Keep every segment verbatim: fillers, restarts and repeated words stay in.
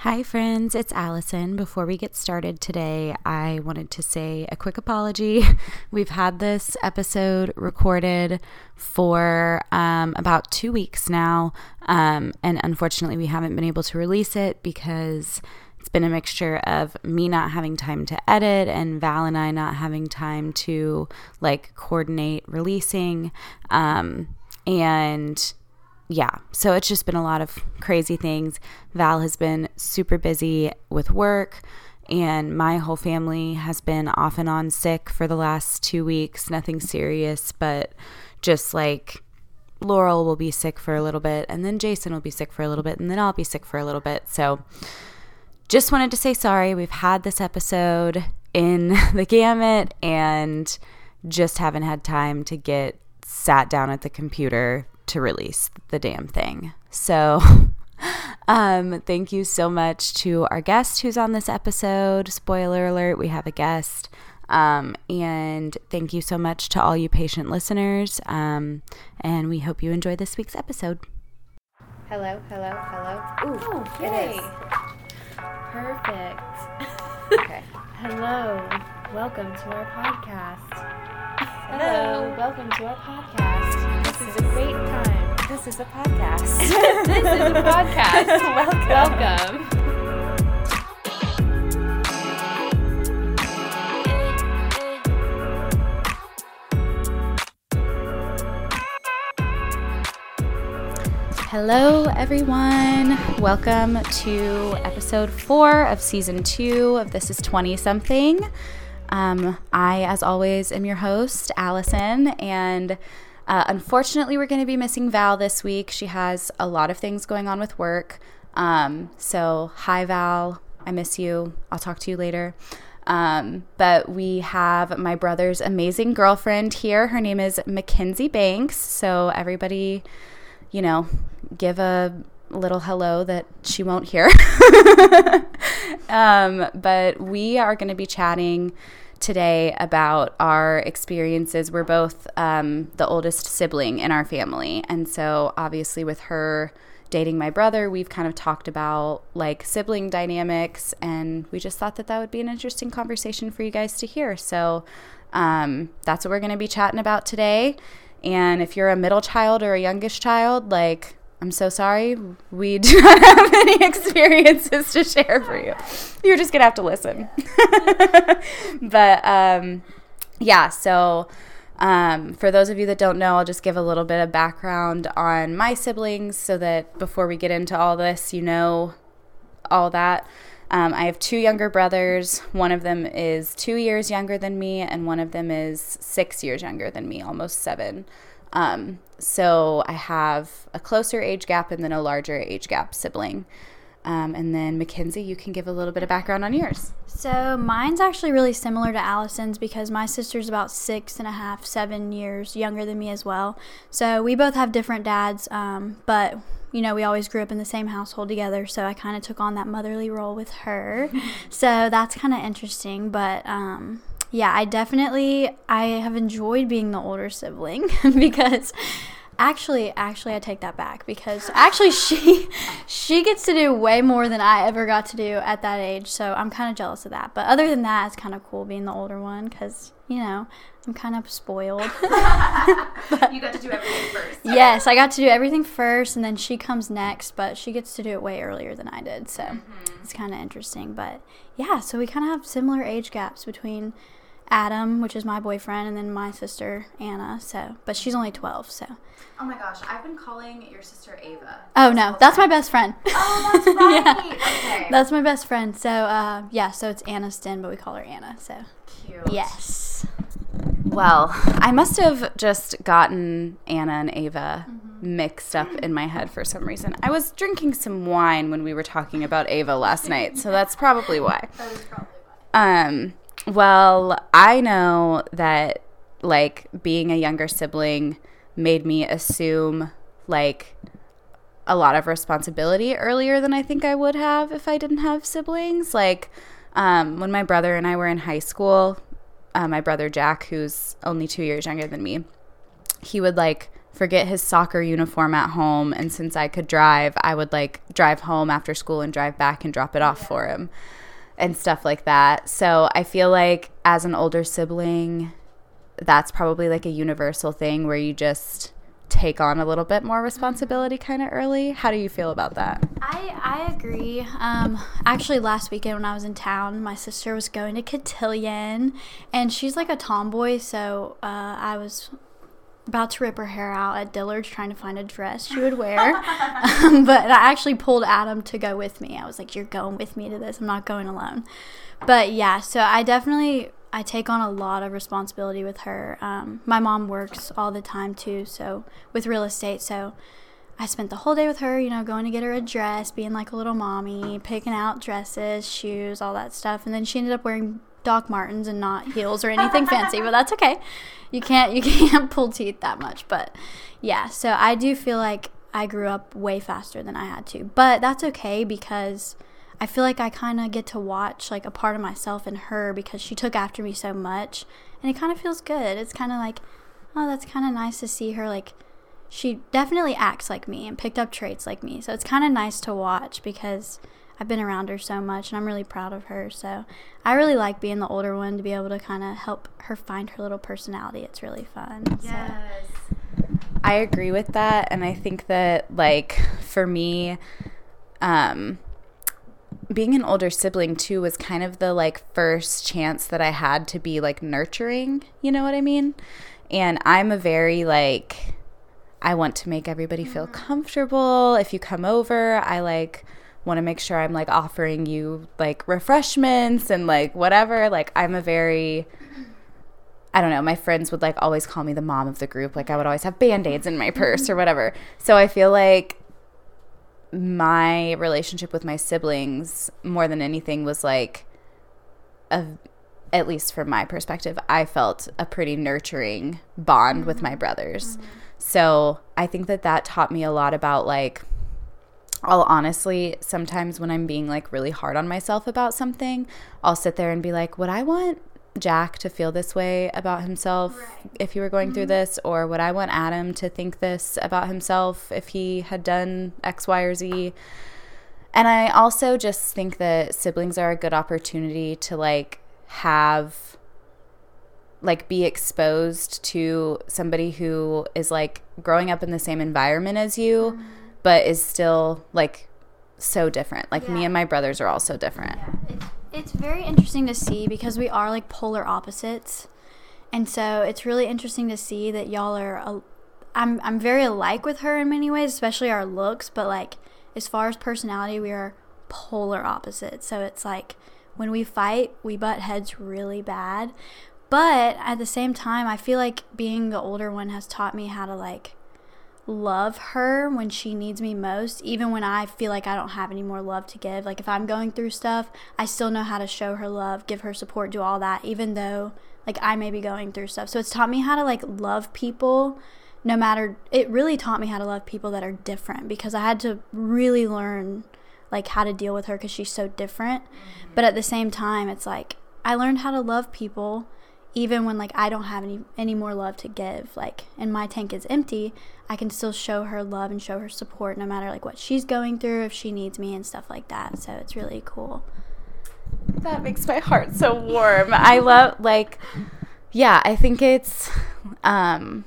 Hi friends, it's Allison. Before we get started today, I wanted to say a quick apology. We've had this episode recorded for um, about two weeks now, um, and unfortunately we haven't been able to release it because it's been a mixture of me not having time to edit and Val and I not having time to like coordinate releasing, um, and yeah, so it's just been a lot of crazy things. Val has been super busy with work, and my whole family has been off and on sick for the last two weeks. Nothing serious, but just like Laurel will be sick for a little bit, and then Jason will be sick for a little bit, and then I'll be sick for a little bit. So just wanted to say sorry. We've had this episode in the gamut and just haven't had time to get sat down at the computer to release the damn thing. So um, thank you so much to our guest who's on this episode. Spoiler alert, we have a guest. Um, and thank you so much to all you patient listeners. Um, and we hope you enjoy this week's episode. Hello, hello, hello. Ooh, oh, it yay. is. Perfect. Okay. Hello. Welcome to our podcast. Hello. Welcome to our podcast. This is a great time. This is a podcast. This is a podcast. Welcome. Welcome. Hello, everyone. Welcome to episode four of season two of This is twenty-something. Um, I, as always, am your host, Allison, and uh, unfortunately, we're going to be missing Val this week. She has a lot of things going on with work. Um, so, hi, Val. I miss you. I'll talk to you later. Um, but we have my brother's amazing girlfriend here. Her name is Mackenzie Banks. So, everybody, you know, give a little hello that she won't hear. um, but we are going to be chatting today about our experiences. We're both um, the oldest sibling in our family. And so obviously with her dating my brother, we've kind of talked about like sibling dynamics, and we just thought that that would be an interesting conversation for you guys to hear. So um, that's what we're going to be chatting about today. And if you're a middle child or a youngest child, like, I'm so sorry. We do not have any experiences to share for you. You're just going to have to listen. But, um, yeah, so um, for those of you that don't know, I'll just give a little bit of background on my siblings so that before we get into all this, you know all that. Um, I have two younger brothers. One of them is two years younger than me, and one of them is six years younger than me, almost seven. Um, so I have a closer age gap and then a larger age gap sibling. Um, and then Mackenzie, you can give a little bit of background on yours. So mine's actually really similar to Allison's because my sister's about six and a half, seven years younger than me as well. So we both have different dads, um, but you know, we always grew up in the same household together, so I kind of took on that motherly role with her. So that's kind of interesting, but um, yeah, I definitely, I have enjoyed being the older sibling because actually, actually I take that back because actually she, she gets to do way more than I ever got to do at that age, so I'm kind of jealous of that. But other than that, it's kind of cool being the older one because, you know, I'm kind of spoiled. But, you got to do everything first. Yes, I got to do everything first, and then she comes next, but she gets to do it way earlier than I did, so mm-hmm. It's kind of interesting. But, yeah, so we kind of have similar age gaps between Adam, which is my boyfriend, and then my sister, Anna, so, but she's only twelve, so. Oh my gosh, I've been calling your sister Ava. Oh, no, that's my best friend. Oh, that's right. Yeah. Okay. That's my best friend, so, uh, yeah, so it's Anna Sten, but we call her Anna, so. Cute. Yes. Well, I must have just gotten Anna and Ava mm-hmm. mixed up in my head for some reason. I was drinking some wine when we were talking about Ava last night, so that's probably why. That is probably why. Um, well, I know that, like, being a younger sibling made me assume, like, a lot of responsibility earlier than I think I would have if I didn't have siblings. Like, um, when my brother and I were in high school, uh, my brother Jack, who's only two years younger than me, he would, like, forget his soccer uniform at home. And since I could drive, I would like drive home after school and drive back and drop it off yeah. for him and stuff like that. So I feel like as an older sibling, that's probably like a universal thing where you just take on a little bit more responsibility kind of early. How do you feel about that? I, I agree. Um, actually, last weekend when I was in town, my sister was going to Cotillion, and she's like a tomboy, so uh, I was about to rip her hair out at Dillard's trying to find a dress she would wear. um, but I actually pulled Adam to go with me. I was like, you're going with me to this. I'm not going alone. But yeah, so I definitely... I take on a lot of responsibility with her. Um, my mom works all the time too, so with real estate. So I spent the whole day with her, you know, going to get her a dress, being like a little mommy, picking out dresses, shoes, all that stuff. And then she ended up wearing Doc Martens and not heels or anything fancy, but that's okay. You can't you can't pull teeth that much. But yeah, so I do feel like I grew up way faster than I had to. But that's okay because I feel like I kind of get to watch like a part of myself in her because she took after me so much, and it kind of feels good. It's kind of like, oh, that's kind of nice to see her. Like, she definitely acts like me and picked up traits like me. So it's kind of nice to watch because I've been around her so much, and I'm really proud of her. So I really like being the older one to be able to kind of help her find her little personality. It's really fun. Yes. So. I agree with that, and I think that, like, for me, um, being an older sibling too was kind of the like first chance that I had to be like nurturing, you know what I mean? And I'm a very like, I want to make everybody feel comfortable. If you come over, I like want to make sure I'm like offering you like refreshments and like whatever. Like I'm a very, I don't know, my friends would like always call me the mom of the group. Like I would always have Band-Aids in my purse or whatever. So I feel like my relationship with my siblings more than anything was like a, at least from my perspective, I felt a pretty nurturing bond mm-hmm. with my brothers. Mm-hmm. So I think that that taught me a lot about like, I'll honestly, sometimes when I'm being like really hard on myself about something, I'll sit there and be like, would I want Jack to feel this way about himself right. if he were going mm-hmm. through this, or would I want Adam to think this about himself if he had done X, Y, or Z? And I also just think that siblings are a good opportunity to like have like be exposed to somebody who is like growing up in the same environment as you mm-hmm. but is still like so different. Like yeah. me and my brothers are all so different. Yeah. It's- It's very interesting to see because we are like polar opposites, and so it's really interesting to see that y'all are. A, I'm I'm very alike with her in many ways, especially our looks. But like as far as personality, we are polar opposites. So it's like when we fight, we butt heads really bad. But at the same time, I feel like being the older one has taught me how to like love her when she needs me most, even when I feel like I don't have any more love to give. Like if I'm going through stuff, I still know how to show her love, give her support, do all that, even though like I may be going through stuff. So it's taught me how to like love people no matter, it really taught me how to love people that are different because I had to really learn like how to deal with her because she's so different. Mm-hmm. But at the same time, it's like I learned how to love people even when like I don't have any any more love to give, like, and my tank is empty, I can still show her love and show her support no matter like what she's going through, if she needs me and stuff like that. So it's really cool. That makes my heart so warm. I love like, yeah, I think it's, um,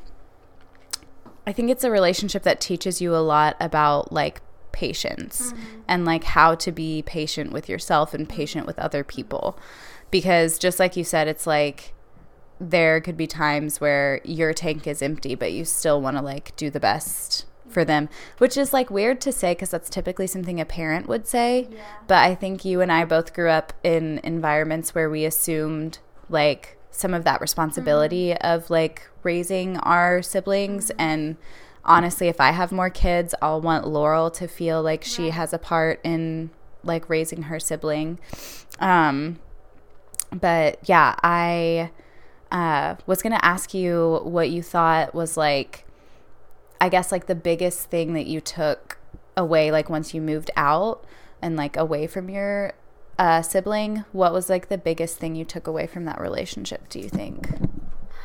I think it's a relationship that teaches you a lot about like patience mm-hmm. and like how to be patient with yourself and patient with other people, because just like you said, it's like, there could be times where your tank is empty, but you still want to like do the best for them, which is like weird to say because that's typically something a parent would say. Yeah. But I think you and I both grew up in environments where we assumed like some of that responsibility mm-hmm. of like raising our siblings. Mm-hmm. And honestly, if I have more kids, I'll want Laurel to feel like right. she has a part in like raising her sibling. Um, but yeah, I... Uh, was going to ask you what you thought was like, I guess like the biggest thing that you took away, like once you moved out and like away from your uh, sibling. What was like the biggest thing you took away from that relationship, do you think?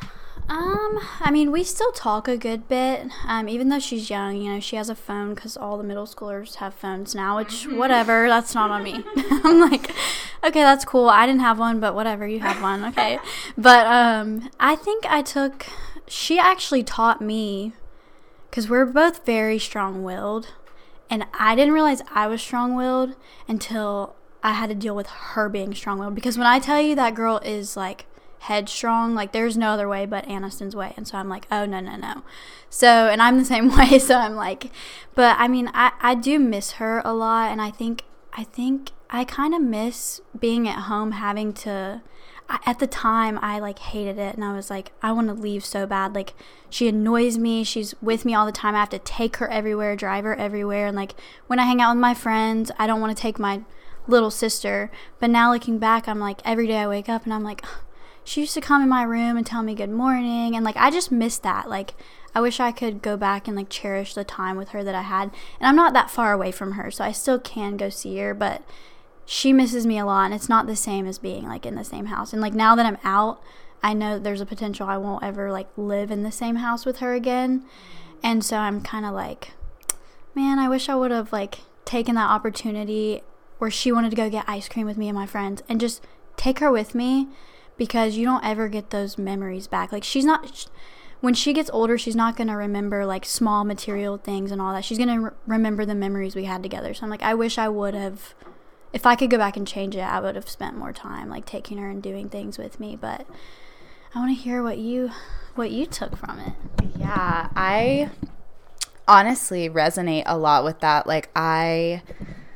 Um, I mean, we still talk a good bit. Um, even though she's young, you know, she has a phone because all the middle schoolers have phones now, which, whatever, that's not on me. I'm like, okay, that's cool. I didn't have one, but whatever, you have one, okay. But um, I think I took, she actually taught me, because we're both very strong-willed, and I didn't realize I was strong-willed until I had to deal with her being strong-willed. Because when I tell you that girl is, like, headstrong, like there's no other way but Aniston's way, and so I'm like, oh no no no so and I'm the same way, so I'm like, but I mean I, I do miss her a lot, and I think I think I kind of miss being at home having to I, at the time I like hated it, and I was like, I want to leave so bad. Like, she annoys me, she's with me all the time, I have to take her everywhere, drive her everywhere, and like when I hang out with my friends I don't want to take my little sister. But now looking back, I'm like, every day I wake up and I'm like, she used to come in my room and tell me good morning, and like I just miss that. Like, I wish I could go back and like cherish the time with her that I had. And I'm not that far away from her, so I still can go see her, but she misses me a lot, and it's not the same as being like in the same house. And like now that I'm out, I know there's a potential I won't ever like live in the same house with her again. And so I'm kind of like, man, I wish I would have like taken that opportunity where she wanted to go get ice cream with me and my friends and just take her with me, because you don't ever get those memories back. Like, she's not, when she gets older, she's not going to remember like small material things and all that. She's going to re- remember the memories we had together. So I'm like, I wish I would have, if I could go back and change it, I would have spent more time like taking her and doing things with me. But I want to hear what you what you took from it. Yeah, I honestly resonate a lot with that. Like, I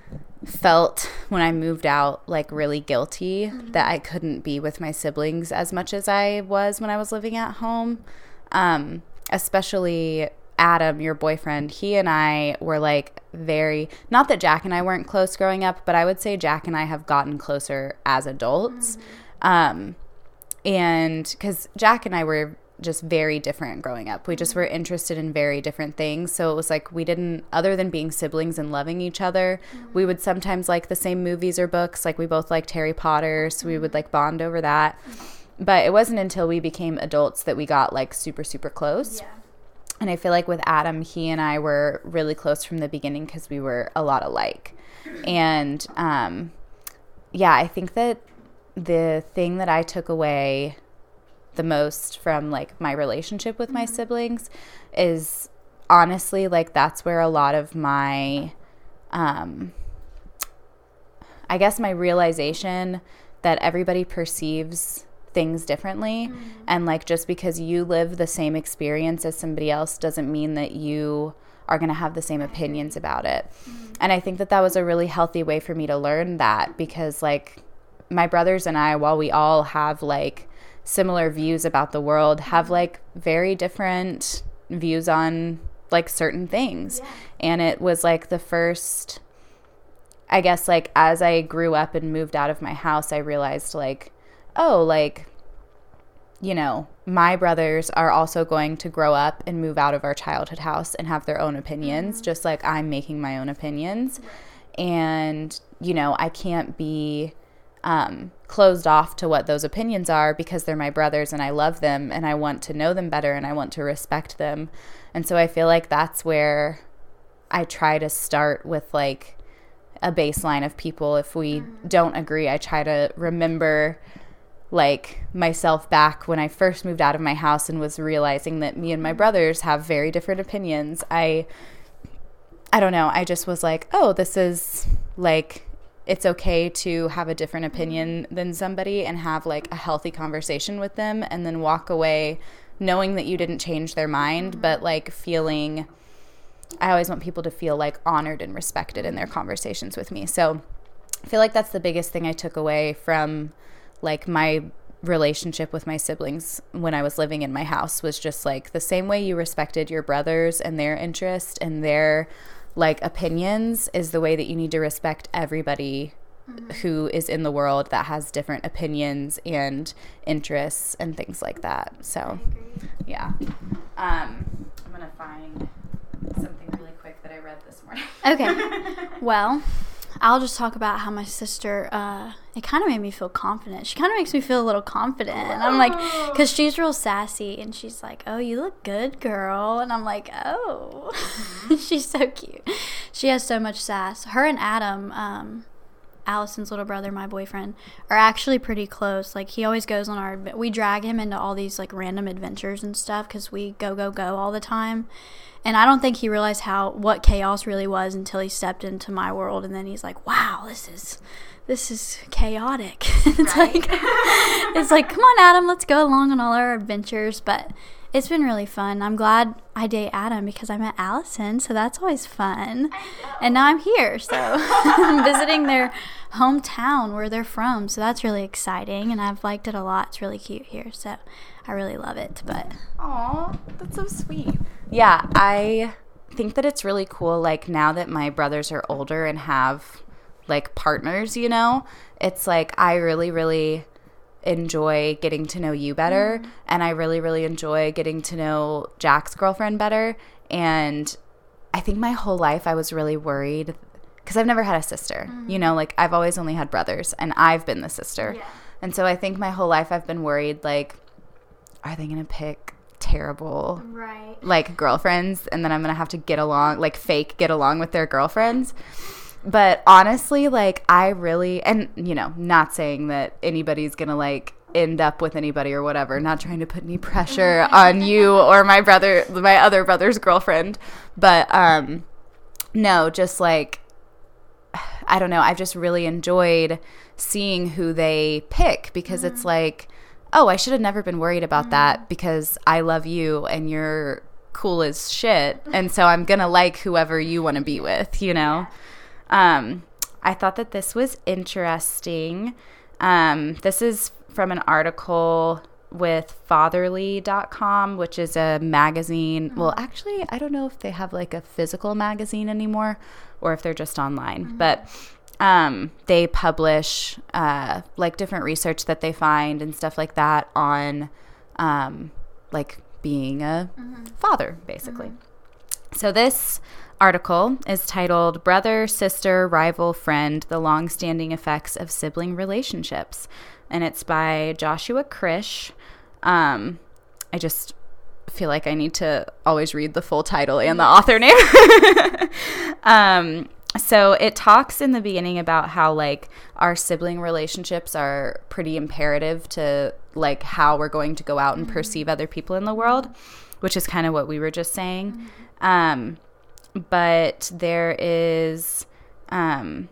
felt when I moved out like really guilty mm-hmm. that I couldn't be with my siblings as much as I was when I was living at home. Um, especially Adam, your boyfriend, he and I were like very, not that Jack and I weren't close growing up, but I would say Jack and I have gotten closer as adults. Mm-hmm. Um, and because Jack and I were just very different growing up. We just were interested in very different things. So it was like we didn't, other than being siblings and loving each other, mm-hmm. we would sometimes like the same movies or books. Like, we both liked Harry Potter, so we would like bond over that. Mm-hmm. But it wasn't until we became adults that we got like super, super close. Yeah. And I feel like with Adam, he and I were really close from the beginning because we were a lot alike. And um, yeah, I think that the thing that I took away the most from like my relationship with my mm-hmm. siblings is honestly like that's where a lot of my um I guess my realization that everybody perceives things differently, mm-hmm. and like just because you live the same experience as somebody else doesn't mean that you are going to have the same opinions about it. Mm-hmm. And I think that that was a really healthy way for me to learn that, because like my brothers and I, while we all have like similar views about the world, have like very different views on like certain things. Yeah. And it was like the first, I guess like as I grew up and moved out of my house, I realized like, oh, like, you know, my brothers are also going to grow up and move out of our childhood house and have their own opinions, mm-hmm. just like I'm making my own opinions. Right. And, you know, I can't be um, closed off to what those opinions are, because they're my brothers and I love them and I want to know them better and I want to respect them. And so I feel like that's where I try to start with like a baseline of people. If we don't agree, I try to remember like myself back when I first moved out of my house and was realizing that me and my brothers have very different opinions. I I don't know, I just was like, oh, this is like, it's okay to have a different opinion than somebody and have like a healthy conversation with them, and then walk away knowing that you didn't change their mind, mm-hmm. but like feeling, I always want people to feel like honored and respected in their conversations with me. So I feel like that's the biggest thing I took away from like my relationship with my siblings when I was living in my house, was just like the same way you respected your brothers and their interest and their like opinions is the way that you need to respect everybody mm-hmm. who is in the world that has different opinions and interests and things like that. So yeah. Um, I'm going to find something really quick that I read this morning. Okay. Well, I'll just talk about how my sister, uh, it kind of made me feel confident. She kind of makes me feel a little confident. And I'm like, because she's real sassy, and she's like, oh, you look good, girl. And I'm like, oh. She's so cute. She has so much sass. Her and Adam, um, Allison's little brother, my boyfriend, are actually pretty close. Like, he always goes on our, we drag him into all these, like, random adventures and stuff because we go, go, go all the time. And I don't think he realized how, what chaos really was until he stepped into my world. And then he's like, wow, this is, this is chaotic. It's Right. like, it's like, come on, Adam, let's go along on all our adventures. But it's been really fun. I'm glad I date Adam because I met Allison, so that's always fun. And now I'm here, so I'm visiting their hometown where they're from, so that's really exciting, and I've liked it a lot. It's really cute here, so I really love it. But Aw, that's so sweet. Yeah, I think that it's really cool, like, now that my brothers are older and have, like, partners, you know? It's like I really, really enjoy getting to know you better, mm-hmm. and I really, really enjoy getting to know Jack's girlfriend better. And I think my whole life I was really worried because I've never had a sister, mm-hmm. you know, like I've always only had brothers, and I've been the sister. Yeah. And so I think my whole life I've been worried, like, are they going to pick terrible, right. like, girlfriends, and then I'm going to have to get along, like, fake get along with their girlfriends. But honestly, like, I really, and, you know, not saying that anybody's going to, like, end up with anybody or whatever, not trying to put any pressure on you or my brother, my other brother's girlfriend. But, um, no, just, like, I don't know, I've just really enjoyed seeing who they pick because mm-hmm. it's like, oh, I should have never been worried about mm-hmm. that because I love you and you're cool as shit. And so I'm going to like whoever you want to be with, you know? Yeah. Um, I thought that this was interesting. Um, this is from an article with fatherly dot com, which is a magazine. Mm-hmm. Well, actually, I don't know if they have like a physical magazine anymore or if they're just online, mm-hmm. but um, they publish uh, like different research that they find and stuff like that on um, like being a mm-hmm. father, basically. Mm-hmm. So this article is titled Brother, Sister, Rival, Friend, The Long-Standing Effects of Sibling Relationships. And it's by Joshua Krish. Um, I just feel like I need to always read the full title and the author name. um, so it talks in the beginning about how, like, our sibling relationships are pretty imperative to, like, how we're going to go out and mm-hmm. perceive other people in the world, which is kind of what we were just saying. Mm-hmm. Um, but there is, um,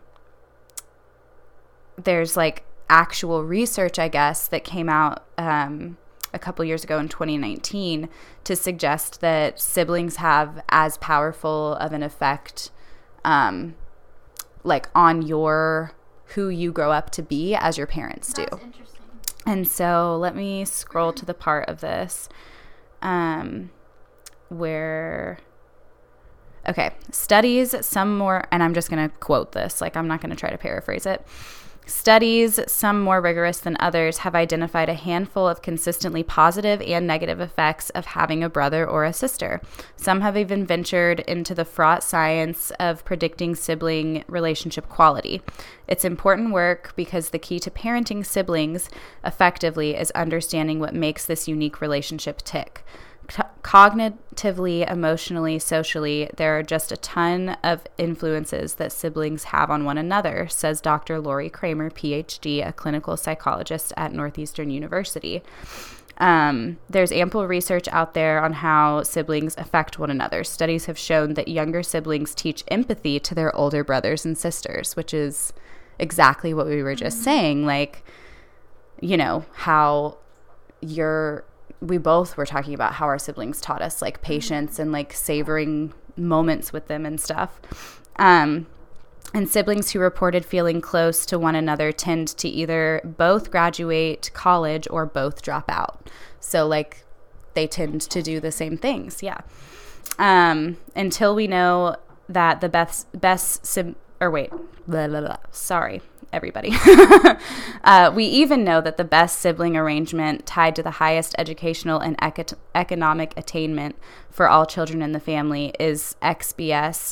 there's, like, actual research, I guess, that came out um, a couple years ago in twenty nineteen to suggest that siblings have as powerful of an effect, um, like, on your, who you grow up to be as your parents do. That's interesting. And so let me scroll to the part of this um, where... Okay, studies, some more, and I'm just going to quote this, like I'm not going to try to paraphrase it. Studies, some more rigorous than others, have identified a handful of consistently positive and negative effects of having a brother or a sister. Some have even ventured into the fraught science of predicting sibling relationship quality. It's important work because the key to parenting siblings effectively is understanding what makes this unique relationship tick. Cognitively, emotionally, socially, there are just a ton of influences that siblings have on one another, says Doctor Lori Kramer, P H D, a clinical psychologist at Northeastern University. Um, there's ample research out there on how siblings affect one another. Studies have shown that younger siblings teach empathy to their older brothers and sisters, which is exactly what we were just mm-hmm. saying. Like, you know, how you're... we both were talking about how our siblings taught us, like, patience and, like, savoring moments with them and stuff. Um, and siblings who reported feeling close to one another tend to either both graduate college or both drop out. So, like, they tend to do the same things. Yeah. Um, until we know that the best, best, sim- or wait, blah, blah, blah. Sorry. Everybody. uh, we even know that the best sibling arrangement tied to the highest educational and eco- economic attainment for all children in the family is X B S,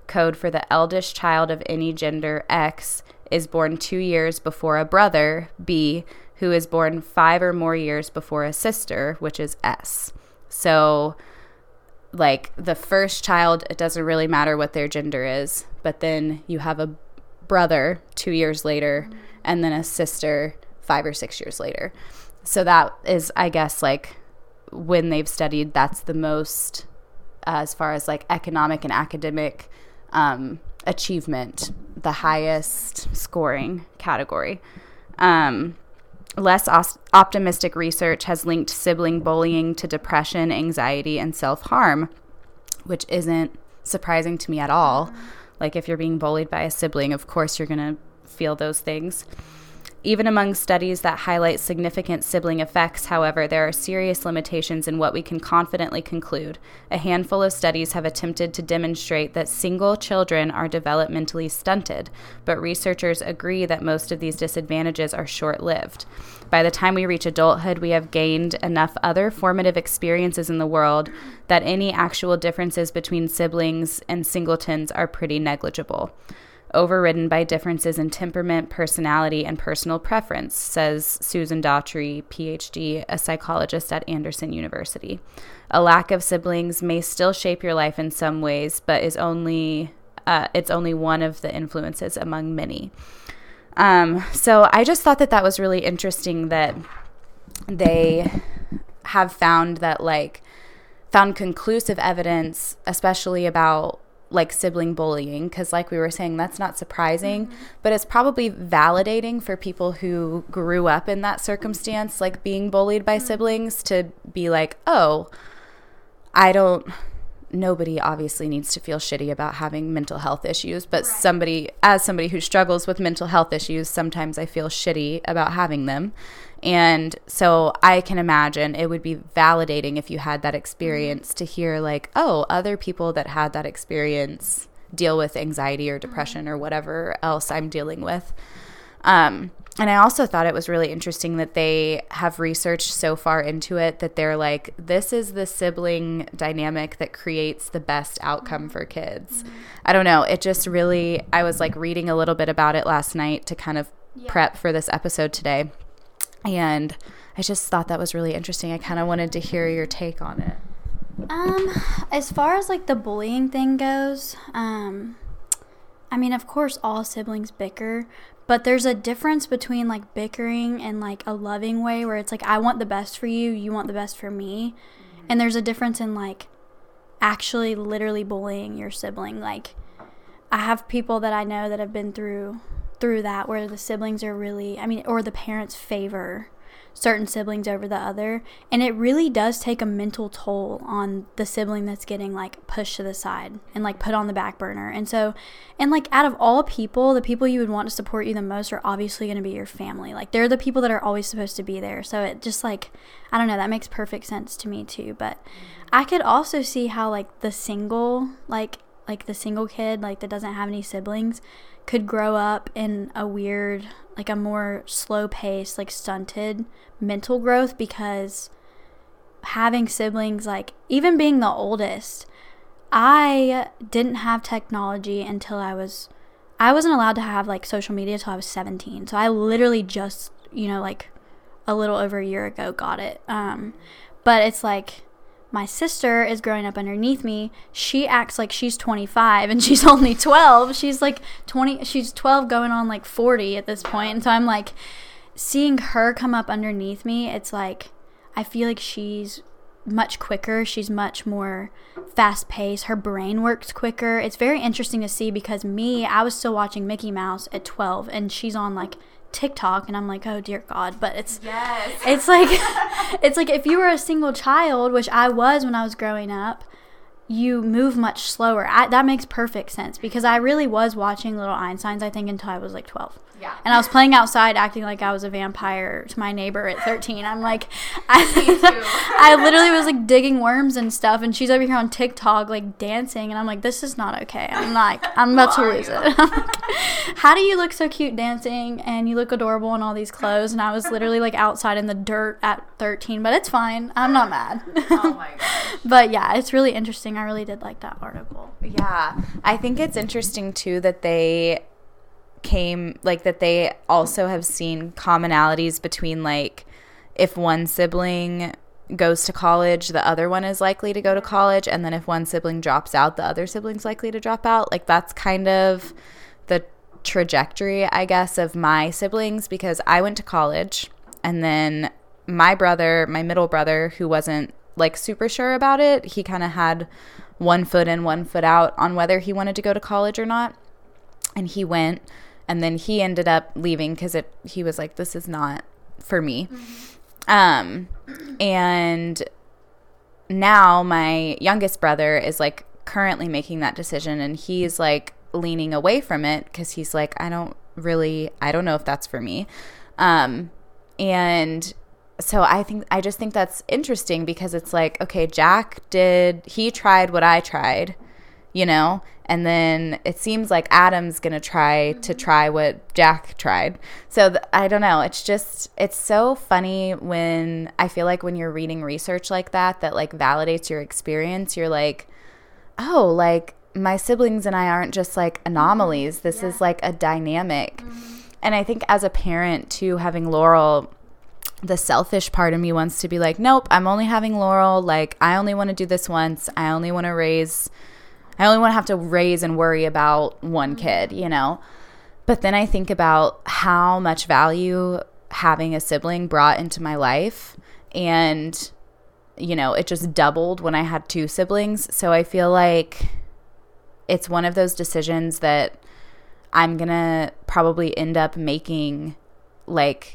code for the eldest child of any gender, X, is born two years before a brother, B, who is born five or more years before a sister, which is S. So, like, the first child, it doesn't really matter what their gender is, but then you have a brother two years later, and then a sister five or six years later. So that is, I guess, like, when they've studied, that's the most, uh, as far as, like, economic and academic um, achievement, the highest scoring category. Um, less os- optimistic research has linked sibling bullying to depression, anxiety, and self-harm, which isn't surprising to me at all. Like, if you're being bullied by a sibling, of course you're going to feel those things. Even among studies that highlight significant sibling effects, however, there are serious limitations in what we can confidently conclude. A handful of studies have attempted to demonstrate that single children are developmentally stunted, but researchers agree that most of these disadvantages are short-lived. By the time we reach adulthood, we have gained enough other formative experiences in the world that any actual differences between siblings and singletons are pretty negligible. Overridden by differences in temperament, personality, and personal preference, says Susan Daughtry, P H D, a psychologist at Anderson University. A lack of siblings may still shape your life in some ways, but is only uh, it's only one of the influences among many. Um, so I just thought that that was really interesting that they have found that, like, found conclusive evidence, especially about like sibling bullying, because like we were saying, that's not surprising, mm-hmm. but it's probably validating for people who grew up in that circumstance, like being bullied by mm-hmm. siblings, to be like, oh, I don't, nobody obviously needs to feel shitty about having mental health issues, but right. somebody, as somebody who struggles with mental health issues, sometimes I feel shitty about having them. And so I can imagine it would be validating if you had that experience to hear, like, oh, other people that had that experience deal with anxiety or depression or whatever else I'm dealing with. Um, and I also thought it was really interesting that they have researched so far into it that they're like, this is the sibling dynamic that creates the best outcome for kids. Mm-hmm. I don't know. It just really, I was like reading a little bit about it last night to kind of yeah. prep for this episode today. And I just thought that was really interesting. I kind of wanted to hear your take on it. Um, as far as like the bullying thing goes, um, I mean, of course, all siblings bicker, but there's a difference between like bickering and like a loving way where it's like, I want the best for you, you want the best for me. Mm-hmm. And there's a difference in like actually literally bullying your sibling. Like, I have people that I know that have been through through that where the siblings are really, I mean, or the parents favor certain siblings over the other, and it really does take a mental toll on the sibling that's getting like pushed to the side and like put on the back burner. And so, and like out of all people, the people you would want to support you the most are obviously going to be your family. Like, they're the people that are always supposed to be there. So it just like, I don't know, that makes perfect sense to me too. But I could also see how like the single, like like the single kid like that doesn't have any siblings could grow up in a weird, like a more slow pace, like stunted mental growth, because having siblings, like even being the oldest, I didn't have technology until I was, I wasn't allowed to have like social media until I was seventeen. So I literally just, you know, like a little over a year ago got it. Um, but it's like, my sister is growing up underneath me. She acts like she's twenty-five and she's only twelve. She's like twenty, she's twelve going on like forty at this point. And so I'm like, seeing her come up underneath me, it's like, I feel like she's much quicker. She's much more fast paced. Her brain works quicker. It's very interesting to see, because me, I was still watching Mickey Mouse at twelve and she's on like TikTok, and I'm like, oh dear God. But it's yes. it's like it's like if you were a single child, which I was when I was growing up, you move much slower. I, that makes perfect sense, because I really was watching Little Einsteins, I think, until I was like twelve. Yeah. And I was playing outside acting like I was a vampire to my neighbor at thirteen. I'm like, I, I literally was like digging worms and stuff, and she's over here on TikTok like dancing, and I'm like, this is not okay. I'm like, I'm about to lose it. I'm like, how do you look so cute dancing and you look adorable in all these clothes? And I was literally like outside in the dirt at thirteen, but it's fine. I'm not mad. Oh my gosh. But yeah, it's really interesting. I really did like that article. Yeah. I think it's interesting, too, that they came, like, that they also have seen commonalities between, like, if one sibling goes to college, the other one is likely to go to college. And then if one sibling drops out, the other sibling's likely to drop out. Like, that's kind of the trajectory, I guess, of my siblings, because I went to college, and then my brother, my middle brother, who wasn't like super sure about it, he kind of had one foot in, one foot out on whether he wanted to go to college or not, and he went, and then he ended up leaving because it he was like, this is not for me. Mm-hmm. um and now my youngest brother is like currently making that decision, and he's like leaning away from it because he's like, I don't really I don't know if that's for me. um and So I think I just think that's interesting, because it's like, okay, Jack did he tried what I tried, you know, and then it seems like Adam's gonna try to try what Jack tried. So th- I don't know. It's just it's so funny when I feel like when you're reading research like that that like validates your experience. You're like, oh, like my siblings and I aren't just like anomalies. This yeah. is like a dynamic. Mm-hmm. And I think as a parent too, having Laurel, the selfish part of me wants to be like, nope, I'm only having Laurel. Like, I only want to do this once. I only want to raise, I only want to have to raise and worry about one kid, you know? But then I think about how much value having a sibling brought into my life. And, you know, it just doubled when I had two siblings. So I feel like it's one of those decisions that I'm going to probably end up making, like,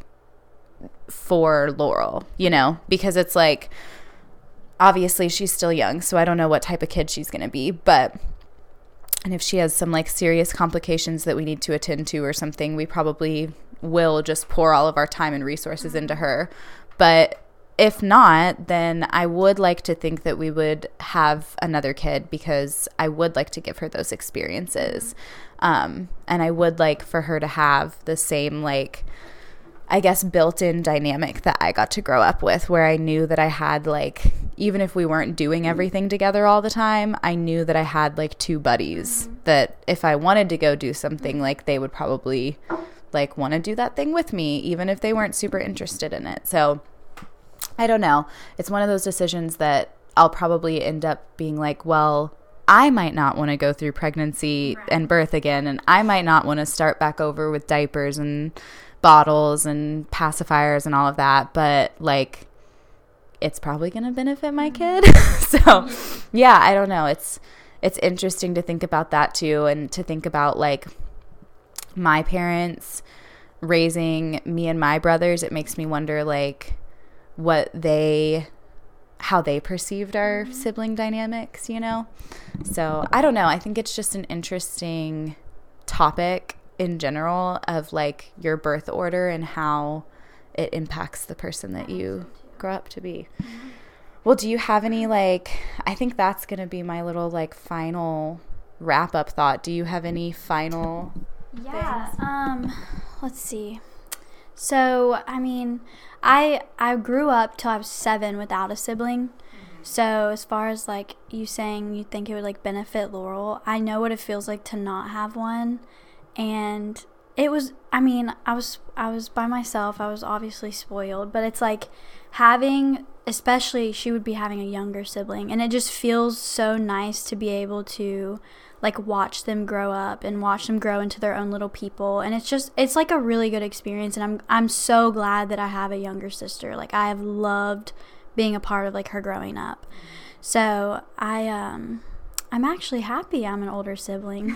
for Laurel, you know, because it's like, obviously she's still young, so I don't know what type of kid she's going to be, but, and if she has some like serious complications that we need to attend to or something, we probably will just pour all of our time and resources into her. But if not, then I would like to think that we would have another kid, because I would like to give her those experiences. Um, and I would like for her to have the same, like, I guess, built-in dynamic that I got to grow up with, where I knew that I had, like, even if we weren't doing everything together all the time, I knew that I had, like, two buddies mm-hmm. that if I wanted to go do something, like, they would probably, like, want to do that thing with me, even if they weren't super interested in it. So I don't know. It's one of those decisions that I'll probably end up being like, well, I might not want to go through pregnancy right. and birth again, and I might not want to start back over with diapers and bottles and pacifiers and all of that, but like it's probably going to benefit my kid. So yeah, I don't know. It's it's interesting to think about that too, and to think about like my parents raising me and my brothers. It makes me wonder like what they how they perceived our mm-hmm. sibling dynamics, you know? So I don't know. I think it's just an interesting topic in general of like your birth order and how it impacts the person that you grow up to be. Mm-hmm. Well, do you have any like, I think that's going to be my little like final wrap up thought. Do you have any final yeah, things? Um, let's see. So, I mean, I I grew up till I was seven without a sibling. Mm-hmm. So as far as like you saying you think it would like benefit Laurel, I know what it feels like to not have one. And it was, I mean, I was I was by myself. I was obviously spoiled, but it's like having, especially she would be having a younger sibling, and it just feels so nice to be able to like watch them grow up and watch them grow into their own little people. And it's just, it's like a really good experience. And I'm I'm so glad that I have a younger sister. Like I have loved being a part of like her growing up. So I um I'm actually happy I'm an older sibling.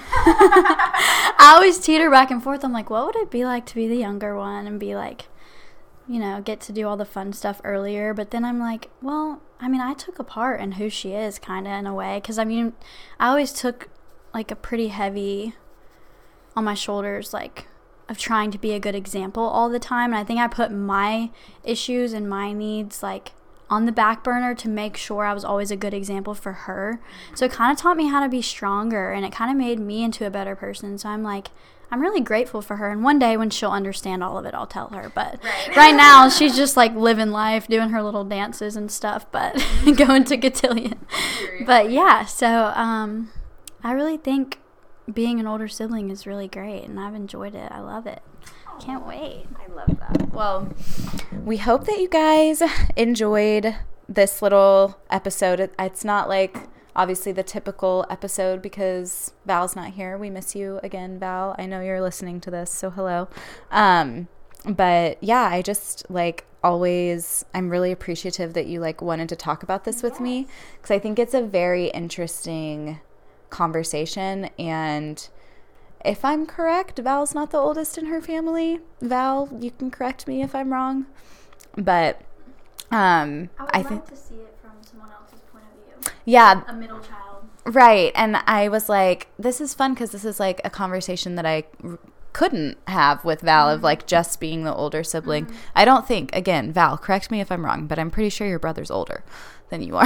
I always teeter back and forth. I'm like, what would it be like to be the younger one and be like, you know, get to do all the fun stuff earlier? But then I'm like, well, I mean, I took a part in who she is kind of in a way. Because, I mean, I always took like a pretty heavy on my shoulders, like of trying to be a good example all the time. And I think I put my issues and my needs like on the back burner to make sure I was always a good example for her. So it kind of taught me how to be stronger, and it kind of made me into a better person. So I'm like, I'm really grateful for her. And one day when she'll understand all of it, I'll tell her. But Right. right now, she's just like living life, doing her little dances and stuff, but going to cotillion. But yeah, so um, I really think being an older sibling is really great, and I've enjoyed it. I love it. Can't wait. I love that. Well, we hope that you guys enjoyed this little episode. It- It's not like obviously the typical episode because Val's not here. We miss you again, Val. I know you're listening to this, so hello. Um, but yeah, I just like always, I'm really appreciative that you like wanted to talk about this with me because I think it's a very interesting conversation. And if I'm correct, Val's not the oldest in her family. Val, you can correct me if I'm wrong. But um, I would I love think, to see it from someone else's point of view. yeah, A middle child. right. And I was like, this is fun because this is like a conversation that I r- couldn't have with Val of like just being the older sibling. I don't think, again, Val, correct me if I'm wrong, but I'm pretty sure your brother's older than you are.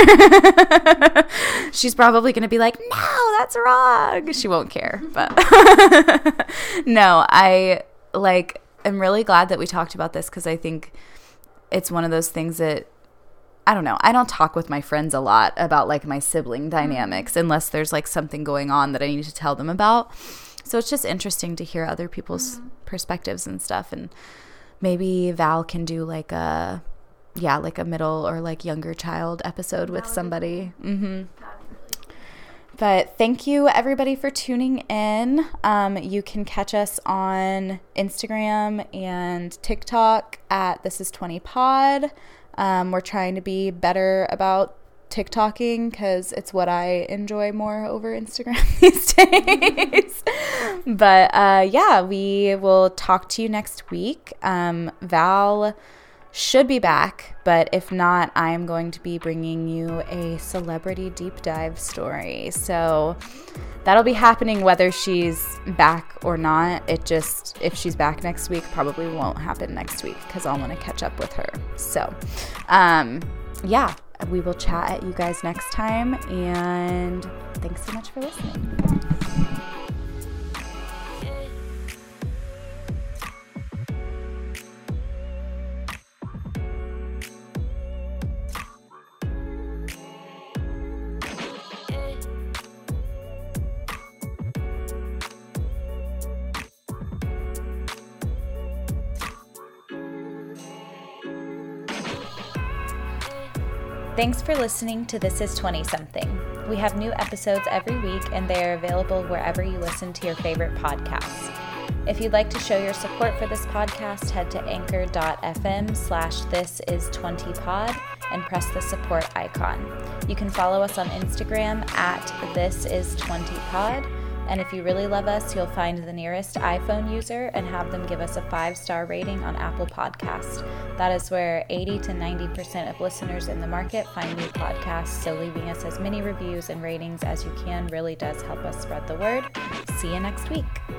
She's probably going to be like, no, that's wrong. She won't care. But no, I like, I'm really glad that we talked about this because I think it's one of those things that I don't know. I don't talk with my friends a lot about like my sibling dynamics unless there's like something going on that I need to tell them about. So it's just interesting to hear other people's mm-hmm. perspectives and stuff. And maybe Val can do like a, yeah, like a middle or like younger child episode with somebody. Mm-hmm. But thank you everybody for tuning in. Um, you can catch us on Instagram and TikTok at This Is twenty Pod. Um, we're trying to be better about TikToking because it's what I enjoy more over Instagram these days. But uh, yeah, we will talk to you next week. Um, Val should be back, but if not, I am going to be bringing you a celebrity deep dive story. So that'll be happening whether she's back or not. It just, if she's back next week, probably won't happen next week because I'll want to catch up with her. So um, yeah, we will chat at you guys next time, and thanks so much for listening. Thanks for listening to This Is twenty-something. We have new episodes every week, and they are available wherever you listen to your favorite podcasts. If you'd like to show your support for this podcast, head to anchor.fm slash this is 20pod and press the support icon. You can follow us on Instagram at this is 20pod. And if you really love us, you'll find the nearest iPhone user and have them give us a five-star rating on Apple Podcasts. That is where eighty to ninety percent of listeners in the market find new podcasts, so leaving us as many reviews and ratings as you can really does help us spread the word. See you next week.